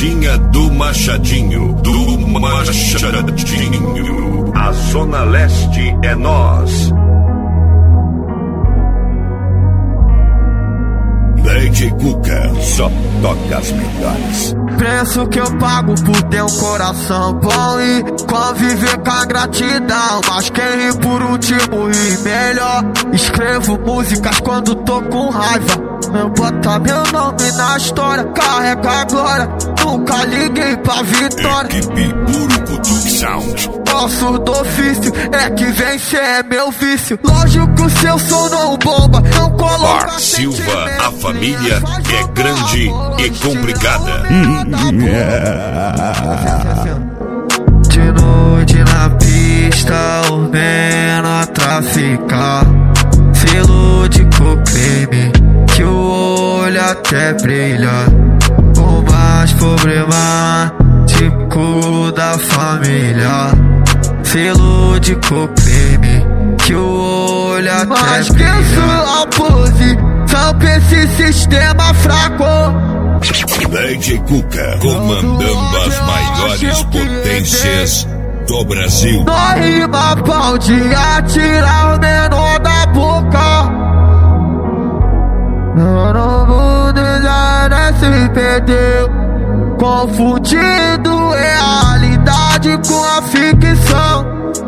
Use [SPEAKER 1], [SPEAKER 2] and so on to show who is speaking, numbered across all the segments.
[SPEAKER 1] Estradinha do Machadinho. A Zona Leste é nós. DJ Cuca só toca as melhores.
[SPEAKER 2] Preço que eu pago por ter um coração bom e conviver com a gratidão. Mas quem ri por último ri melhor. Escrevo músicas quando tô com raiva. Eu boto meu nome na história, carrega a glória. Nunca liguei pra vitória.
[SPEAKER 1] Equipe Urucutuque Sound.
[SPEAKER 2] Posso do ofício, é que vencer é meu vício. Lógico, se eu sou não bomba, não coloca.
[SPEAKER 1] Bar Silva, a família é grande e complicada.
[SPEAKER 2] De noite na pista, o menor traficar. Se ilude com crime, que o olho até brilha. O mais problemático da família. Se ilude com crime, que o olho até brilha. Mas penso a posição pra esse sistema fraco.
[SPEAKER 1] DJ Cuca comandando as maiores potências do Brasil.
[SPEAKER 2] Na rima pode atirar o menor da boca. No mundo já se perdeu, confundindo realidade com a ficção.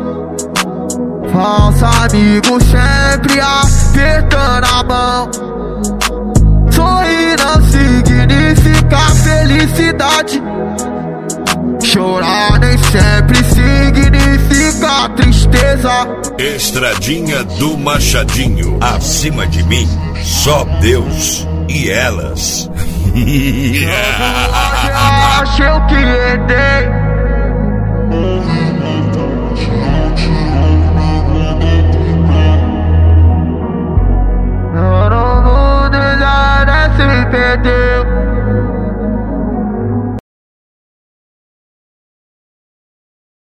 [SPEAKER 2] Falso amigo sempre apertando a mão. Sorrir não significa felicidade. Chorar nem sempre significa tristeza.
[SPEAKER 1] Estradinha do Machadinho. Acima de mim, só Deus e elas.
[SPEAKER 2] Acho que herdei